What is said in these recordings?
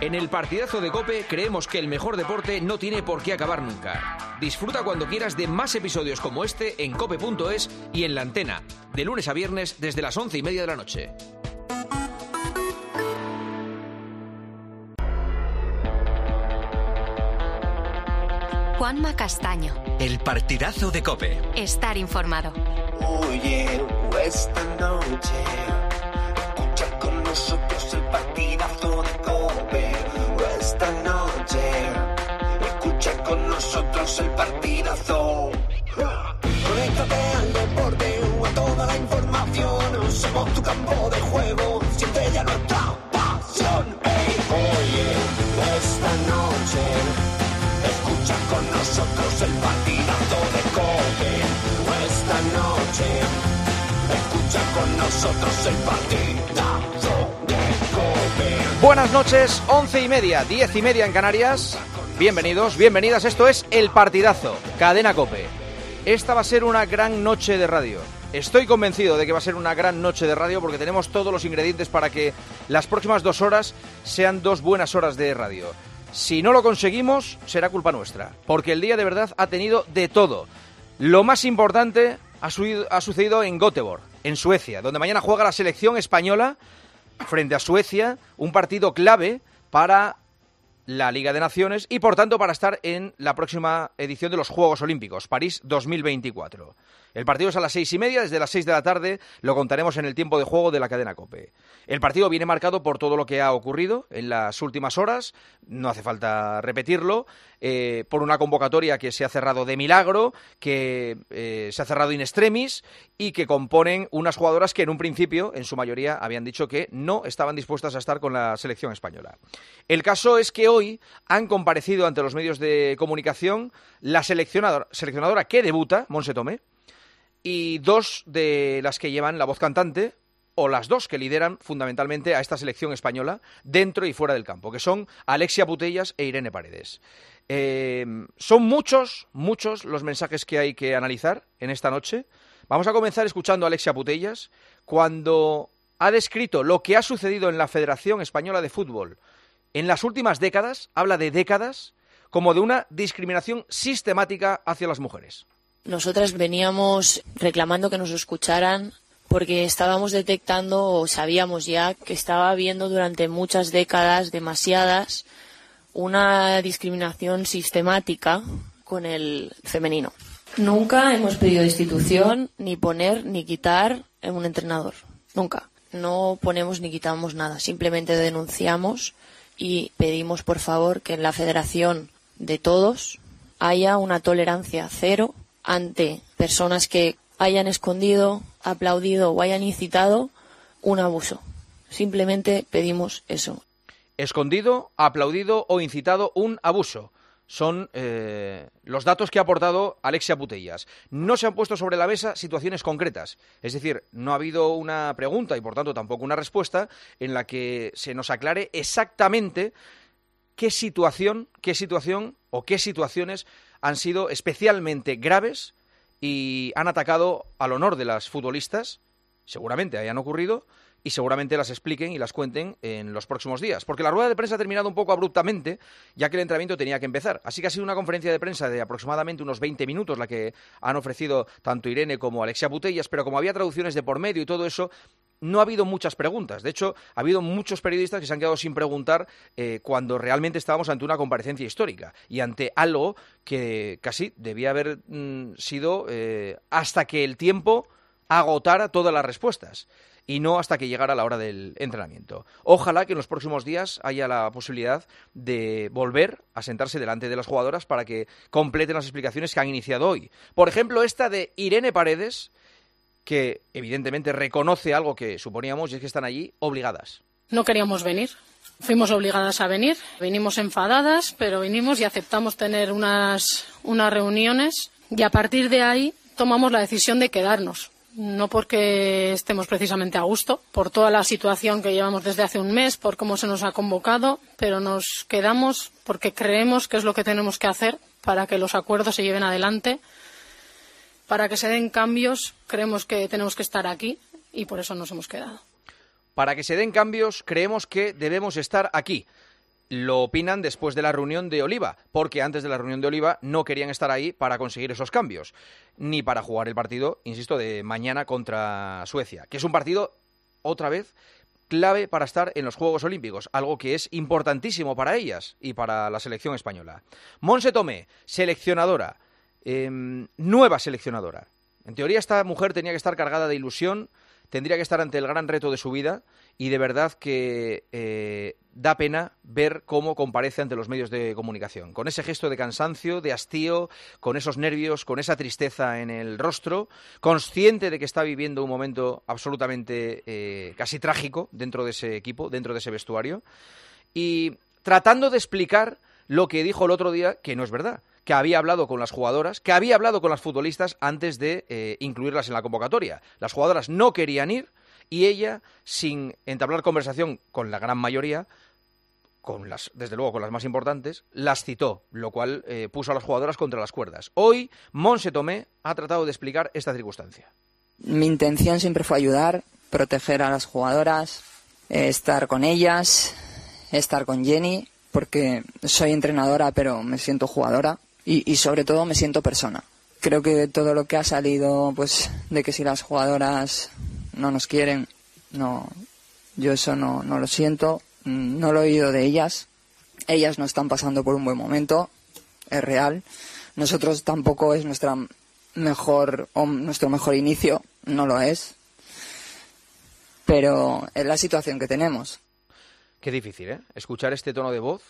En el partidazo de COPE creemos que el mejor deporte no tiene por qué acabar nunca. Disfruta cuando quieras de más episodios como este en cope.es y en La Antena, de lunes a viernes desde las 11:30 de la noche. Juanma Castaño. El partidazo de COPE. Estar informado. Oye, esta noche escucha con nosotros el partidazo de COPE. Esta noche escucha con nosotros el partidazo. Conéctate al deporte o a toda la información. Somos tu campo de juego, siente ya nuestra pasión. Hey, oye, esta noche escucha con nosotros el partidazo de COPE. Esta noche escucha con nosotros el partidazo de COPE. Buenas noches, 11:30, 10:30 en Canarias. Bienvenidos, bienvenidas, esto es El Partidazo, Cadena COPE. Esta va a ser una gran noche de radio. Estoy convencido de que va a ser una gran noche de radio porque tenemos todos los ingredientes para que las próximas 2 horas sean 2 buenas horas de radio. Si no lo conseguimos, será culpa nuestra, porque el día de verdad ha tenido de todo. Lo más importante ha sucedido en Göteborg, en Suecia, donde mañana juega la selección española frente a Suecia, un partido clave para la Liga de Naciones y, por tanto, para estar en la próxima edición de los Juegos Olímpicos, París 2024. El partido es a las 6:30, desde las 6 de la tarde lo contaremos en el tiempo de juego de la cadena COPE. El partido viene marcado por todo lo que ha ocurrido en las últimas horas, no hace falta repetirlo, por una convocatoria que se ha cerrado de milagro, que se ha cerrado in extremis y que componen unas jugadoras que en un principio, en su mayoría, habían dicho que no estaban dispuestas a estar con la selección española. El caso es que hoy han comparecido ante los medios de comunicación la seleccionadora que debuta, Montse Tomé, y 2 de las que llevan la voz cantante, o las 2 que lideran fundamentalmente a esta selección española dentro y fuera del campo, que son Alexia Putellas e Irene Paredes. Son muchos los mensajes que hay que analizar en esta noche. Vamos a comenzar escuchando a Alexia Putellas cuando ha descrito lo que ha sucedido en la Federación Española de Fútbol en las últimas décadas, habla de décadas, como de una discriminación sistemática hacia las mujeres. Nosotras veníamos reclamando que nos escucharan porque estábamos detectando o sabíamos ya que estaba habiendo durante muchas décadas, demasiadas, una discriminación sistemática con el femenino. Nunca hemos pedido destitución, ni poner ni quitar en un entrenador. Nunca. No ponemos ni quitamos nada. Simplemente denunciamos y pedimos, por favor, que en la federación de todos haya una tolerancia cero ante personas que hayan escondido, aplaudido o hayan incitado un abuso. Simplemente pedimos eso. Escondido, aplaudido o incitado un abuso. Son los datos que ha aportado Alexia Putellas. No se han puesto sobre la mesa situaciones concretas. Es decir, no ha habido una pregunta y, por tanto, tampoco una respuesta en la que se nos aclare exactamente qué situación o qué situaciones han sido especialmente graves y han atacado al honor de las futbolistas, seguramente hayan ocurrido, y seguramente las expliquen y las cuenten en los próximos días. Porque la rueda de prensa ha terminado un poco abruptamente, ya que el entrenamiento tenía que empezar. Así que ha sido una conferencia de prensa de aproximadamente unos 20 minutos, la que han ofrecido tanto Irene como Alexia Putellas, pero como había traducciones de por medio y todo eso, no ha habido muchas preguntas. De hecho, ha habido muchos periodistas que se han quedado sin preguntar cuando realmente estábamos ante una comparecencia histórica y ante algo que casi debía haber sido hasta que el tiempo agotara todas las respuestas y no hasta que llegara la hora del entrenamiento. Ojalá que en los próximos días haya la posibilidad de volver a sentarse delante de las jugadoras para que completen las explicaciones que han iniciado hoy. Por ejemplo, esta de Irene Paredes, que evidentemente reconoce algo que suponíamos, y es que están allí obligadas. No queríamos venir, fuimos obligadas a venir, vinimos enfadadas, pero vinimos y aceptamos tener unas reuniones y a partir de ahí tomamos la decisión de quedarnos. No porque estemos precisamente a gusto, por toda la situación que llevamos desde hace un mes, por cómo se nos ha convocado, pero nos quedamos porque creemos que es lo que tenemos que hacer para que los acuerdos se lleven adelante, para que se den cambios, creemos que tenemos que estar aquí y por eso nos hemos quedado. Para que se den cambios, creemos que debemos estar aquí. lo opinan después de la reunión de Oliva, porque antes de la reunión de Oliva no querían estar ahí para conseguir esos cambios, ni para jugar el partido, insisto, de mañana contra Suecia, que es un partido, otra vez, clave para estar en los Juegos Olímpicos, algo que es importantísimo para ellas y para la selección española. Montse Tomé, seleccionadora, nueva seleccionadora. En teoría esta mujer tenía que estar cargada de ilusión, tendría que estar ante el gran reto de su vida y de verdad que da pena ver cómo comparece ante los medios de comunicación. Con ese gesto de cansancio, de hastío, con esos nervios, con esa tristeza en el rostro, consciente de que está viviendo un momento absolutamente casi trágico dentro de ese equipo, dentro de ese vestuario, y tratando de explicar lo que dijo el otro día, que no es verdad, que había hablado con las jugadoras, que había hablado con las futbolistas antes de incluirlas en la convocatoria. Las jugadoras no querían ir y ella, sin entablar conversación con la gran mayoría, desde luego con las más importantes, las citó, lo cual puso a las jugadoras contra las cuerdas. Hoy, Montse Tomé ha tratado de explicar esta circunstancia. Mi intención siempre fue ayudar, proteger a las jugadoras, estar con ellas, estar con Jenny, porque soy entrenadora pero me siento jugadora y sobre todo me siento persona. Creo que todo lo que ha salido, pues, de que si las jugadoras no nos quieren, no, yo eso no lo siento, no lo he oído de ellas. Ellas no están pasando por un buen momento, es real. Nosotros tampoco es nuestro mejor inicio, no lo es. Pero es la situación que tenemos. Qué difícil, ¿eh? Escuchar este tono de voz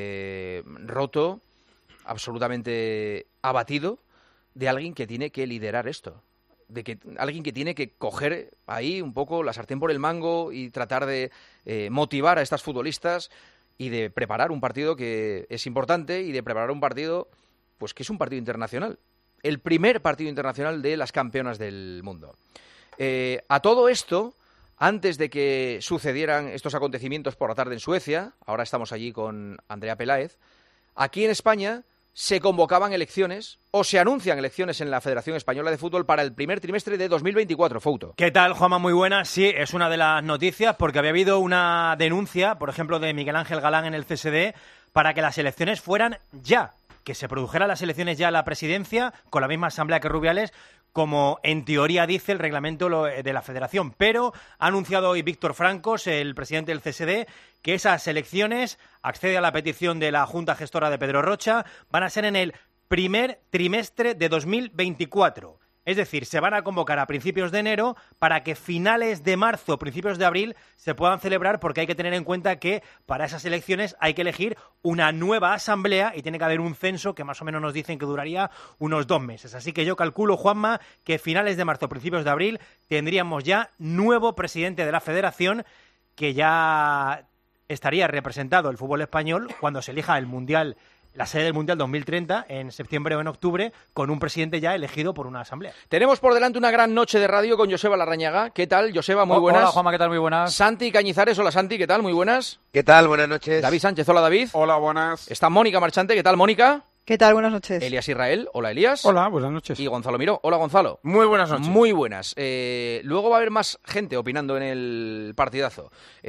roto, absolutamente abatido, de alguien que tiene que liderar esto. De que alguien que tiene que coger ahí un poco la sartén por el mango y tratar de motivar a estas futbolistas y de preparar un partido que es importante y de preparar un partido pues que es un partido internacional. El primer partido internacional de las campeonas del mundo. A todo esto, antes de que sucedieran estos acontecimientos por la tarde en Suecia, ahora estamos allí con Andrea Peláez, aquí en España se convocaban elecciones o se anuncian elecciones en la Federación Española de Fútbol para el primer trimestre de 2024, Fouto. ¿Qué tal, Juanma? Muy buena. Sí, es una de las noticias porque había habido una denuncia, por ejemplo, de Miguel Ángel Galán en el CSD para que las elecciones fueran ya, que se produjeran las elecciones ya a la presidencia con la misma asamblea que Rubiales, como en teoría dice el reglamento de la Federación. Pero ha anunciado hoy Víctor Francos, el presidente del CSD, que esas elecciones, accede a la petición de la Junta Gestora de Pedro Rocha, van a ser en el primer trimestre de 2024. Es decir, se van a convocar a principios de enero para que finales de marzo, principios de abril, se puedan celebrar, porque hay que tener en cuenta que para esas elecciones hay que elegir una nueva asamblea y tiene que haber un censo que más o menos nos dicen que duraría unos 2 meses. Así que yo calculo, Juanma, que finales de marzo, principios de abril, tendríamos ya nuevo presidente de la Federación, que ya estaría representado el fútbol español cuando se elija el Mundial, la sede del Mundial 2030 en septiembre o en octubre, con un presidente ya elegido por una asamblea. Tenemos por delante una gran noche de radio con Joseba Larrañaga. ¿Qué tal, Joseba? Muy buenas. Hola, Juanma, ¿qué tal? Muy buenas. Santi Cañizares, hola Santi, ¿qué tal? Muy buenas. ¿Qué tal? Buenas noches. David Sánchez, hola David. Hola, buenas. Está Mónica Marchante, ¿qué tal, Mónica? ¿Qué tal? Buenas noches. Elías Israel, hola Elías. Hola, buenas noches. Y Gonzalo Miró, hola Gonzalo. Muy buenas noches. Muy buenas. Luego va a haber más gente opinando en el partidazo.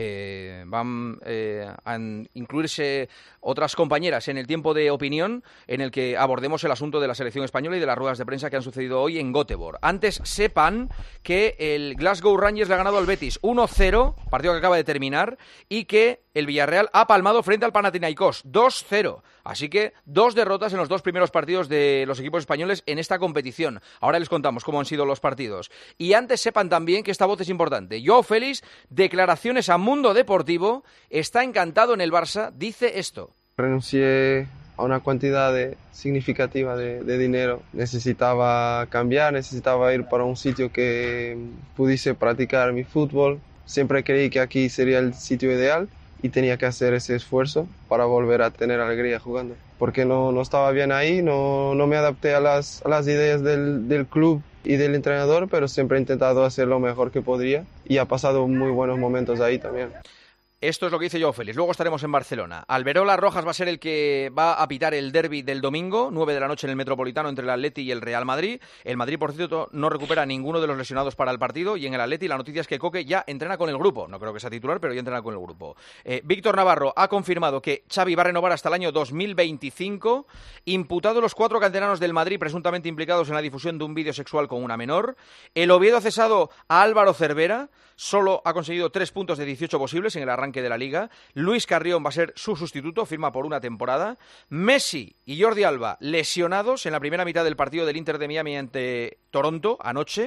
Van a incluirse otras compañeras en el tiempo de opinión en el que abordemos el asunto de la selección española y de las ruedas de prensa que han sucedido hoy en Göteborg. Antes sepan que el Glasgow Rangers le ha ganado al Betis 1-0, partido que acaba de terminar, y que el Villarreal ha palmado frente al Panathinaikos 2-0. Así que 2 derrotas en los 2 primeros partidos de los equipos españoles en esta competición. Ahora les contamos cómo han sido los partidos. Y antes sepan también que esta voz es importante. Joao Félix, declaraciones a Mundo Deportivo, está encantado en el Barça, dice esto. Renuncié a una cantidad significativa de dinero. Necesitaba cambiar, necesitaba ir para un sitio que pudiese practicar mi fútbol. Siempre creí que aquí sería el sitio ideal y tenía que hacer ese esfuerzo para volver a tener alegría jugando. Porque no estaba bien ahí, no me adapté a las ideas del club y del entrenador, pero siempre he intentado hacer lo mejor que podría y ha pasado muy buenos momentos ahí también. Esto es lo que dice Joao Félix. Luego estaremos en Barcelona. Alberola Rojas va a ser el que va a pitar el derbi del domingo, 9 de la noche en el Metropolitano entre el Atleti y el Real Madrid. El Madrid, por cierto, no recupera a ninguno de los lesionados para el partido, y en el Atleti la noticia es que Coque ya entrena con el grupo. No creo que sea titular, pero ya entrena con el grupo. Víctor Navarro ha confirmado que Xavi va a renovar hasta el año 2025. Imputado los 4 canteranos del Madrid presuntamente implicados en la difusión de un vídeo sexual con una menor. El Oviedo ha cesado a Álvaro Cervera. Solo ha conseguido 3 puntos de 18 posibles en el arranque de la Liga. Luis Carrión va a ser su sustituto, firma por una temporada. Messi y Jordi Alba lesionados en la primera mitad del partido del Inter de Miami ante Toronto anoche.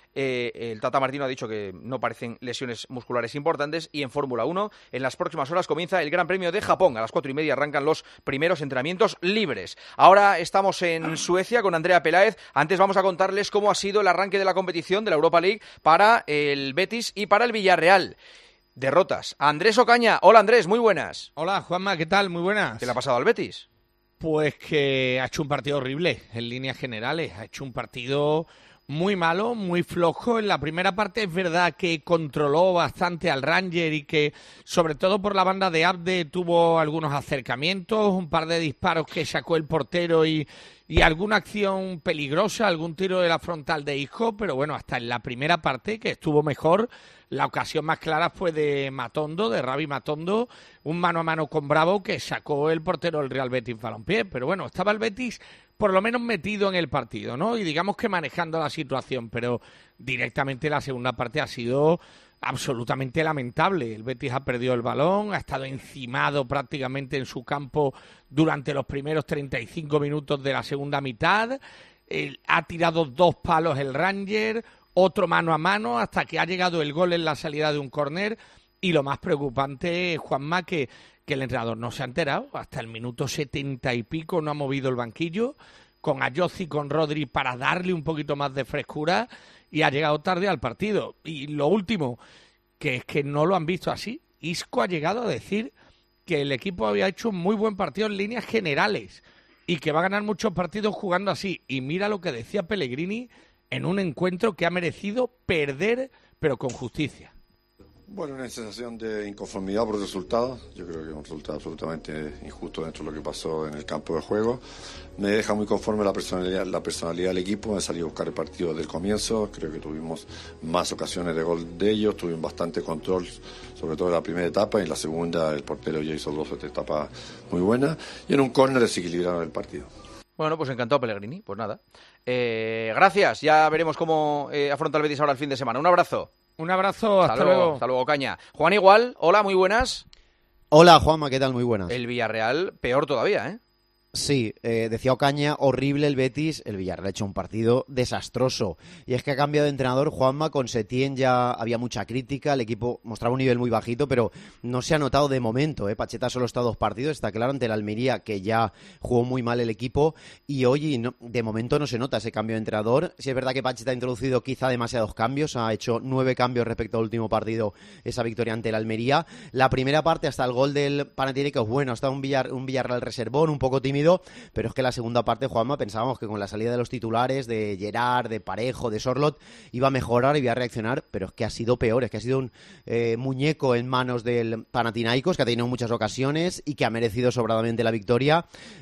El Tata Martino ha dicho que no parecen lesiones musculares importantes. Y en Fórmula 1, en las próximas horas comienza el Gran Premio de Japón. A las 4:30 arrancan los primeros entrenamientos libres. Ahora estamos en Suecia con Andrea Peláez. Antes vamos a contarles cómo ha sido el arranque de la competición de la Europa League para el Betis y para el Villarreal. Derrotas. Andrés Ocaña. Hola, Andrés, muy buenas. Hola, Juanma, ¿qué tal? Muy buenas. ¿Qué le ha pasado al Betis? Pues que ha hecho un partido horrible, en líneas generales. Ha hecho un partido muy malo, muy flojo. En la primera parte es verdad que controló bastante al Ranger y que, sobre todo por la banda de Abde, tuvo algunos acercamientos, un par de disparos que sacó el portero y alguna acción peligrosa, algún tiro de la frontal de Isco, pero bueno, hasta en la primera parte, que estuvo mejor, la ocasión más clara fue de Matondo, de Ravi Matondo, un mano a mano con Bravo que sacó el portero del Real Betis Balompié. Pero bueno, estaba el Betis por lo menos metido en el partido, ¿no? Y digamos que manejando la situación, pero directamente la segunda parte ha sido absolutamente lamentable. El Betis ha perdido el balón, ha estado encimado prácticamente en su campo durante los primeros 35 minutos de la segunda mitad. Ha tirado 2 palos el Ranger, otro mano a mano, hasta que ha llegado el gol en la salida de un córner. Y lo más preocupante, Juanma, que el entrenador no se ha enterado. Hasta el minuto 70 y pico no ha movido el banquillo, con Ayozi, con Rodri, para darle un poquito más de frescura, y ha llegado tarde al partido. Y lo último, que es que no lo han visto así. Isco ha llegado a decir que el equipo había hecho un muy buen partido en líneas generales y que va a ganar muchos partidos jugando así. Y mira lo que decía Pellegrini en un encuentro que ha merecido perder, pero con justicia. Bueno, una sensación de inconformidad por el resultado. Yo creo que es un resultado absolutamente injusto dentro de lo que pasó en el campo de juego. Me deja muy conforme la personalidad del equipo. Me salí a buscar el partido desde el comienzo. Creo que tuvimos más ocasiones de gol de ellos. Tuvimos bastante control, sobre todo en la primera etapa. Y en la segunda el portero ya hizo 2 etapas muy buenas. Y en un córner desequilibraron el partido. Bueno, pues encantado Pellegrini. Pues nada. Gracias. Ya veremos cómo afronta el Betis ahora el fin de semana. Un abrazo. Un abrazo, hasta luego. Hasta luego, Caña. Juan Igual, hola, muy buenas. Hola, Juanma, ¿qué tal? Muy buenas. El Villarreal, peor todavía, ¿eh? Sí, decía Ocaña, horrible el Betis, el Villarreal ha hecho un partido desastroso. Y es que ha cambiado de entrenador, Juanma, con Setién ya había mucha crítica, el equipo mostraba un nivel muy bajito, pero no se ha notado de momento, ¿eh? Pacheta solo está 2 partidos, está claro, ante el Almería, que ya jugó muy mal el equipo, y hoy de momento no se nota ese cambio de entrenador. Sí es verdad que Pacheta ha introducido quizá demasiados cambios, ha hecho 9 cambios respecto al último partido, esa victoria ante el Almería. La primera parte, hasta el gol del Panathinaikos, bueno, está un Villarreal reservón, un poco tímido, pero es que la segunda parte, Juanma, pensábamos que con la salida de los titulares, de Gerard, de Parejo, de Sorloth, iba a mejorar, iba a reaccionar, pero es que ha sido peor, es que ha sido un muñeco en manos del Panathinaikos, que ha tenido muchas ocasiones y que ha merecido sobradamente la victoria.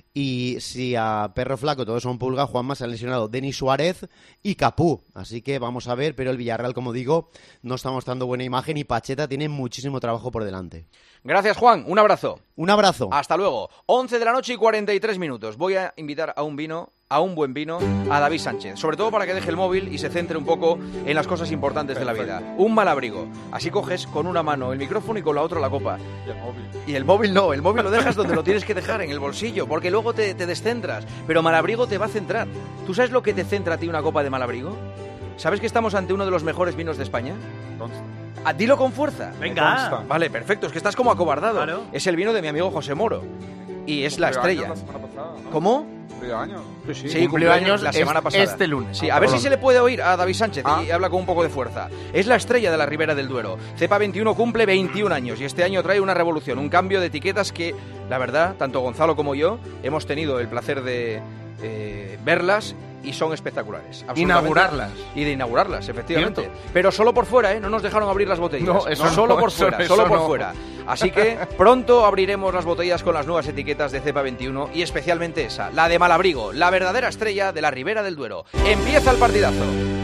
Y si a perro flaco todos son pulgas, Juanma, se han lesionado Denis Suárez y Capú, así que vamos a ver, pero el Villarreal, como digo, no está mostrando buena imagen y Pacheta tiene muchísimo trabajo por delante. Gracias, Juan. Un abrazo. Un abrazo. Hasta luego. 11 de la noche y 43 minutos. Voy a invitar a un buen vino, a David Sánchez. Sobre todo para que deje el móvil y se centre un poco en las cosas importantes de la vida. Un Malabrigo. Así coges con una mano el micrófono y con la otra la copa. Y el móvil. Y el móvil no. El móvil lo dejas donde lo tienes que dejar, en el bolsillo, porque luego te descentras. Pero Malabrigo te va a centrar. ¿Tú sabes lo que te centra a ti una copa de Malabrigo? ¿Sabes que estamos ante uno de los mejores vinos de España? Dilo con fuerza. Venga. Vale, perfecto. Es que estás como acobardado. Claro. Es el vino de mi amigo José Moro. Y es la estrella. ¿No? ¿Cómo? ¿Cumplió años? Sí, cumplió años la semana pasada. Este lunes. Sí, a ver si se le puede oír a David Sánchez y habla con un poco de fuerza. Es la estrella de la Ribera del Duero. Cepa 21 cumple 21 años y este año trae una revolución, un cambio de etiquetas que, la verdad, tanto Gonzalo como yo hemos tenido el placer de verlas y son espectaculares. absolutamente. Inaugurarlas. Y de inaugurarlas, efectivamente. Cierto. Pero solo por fuera, ¿eh? No nos dejaron abrir las botellas. No, eso solo no, por eso- fuera, eso solo por no. fuera. Así que pronto abriremos las botellas con las nuevas etiquetas de Cepa 21 y especialmente esa, la de Malabrigo, la verdadera estrella de la Ribera del Duero. Empieza el partidazo.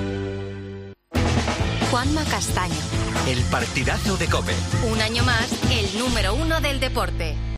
Juanma Castaño. El partidazo de COPE. Un año más, el número 1 del deporte.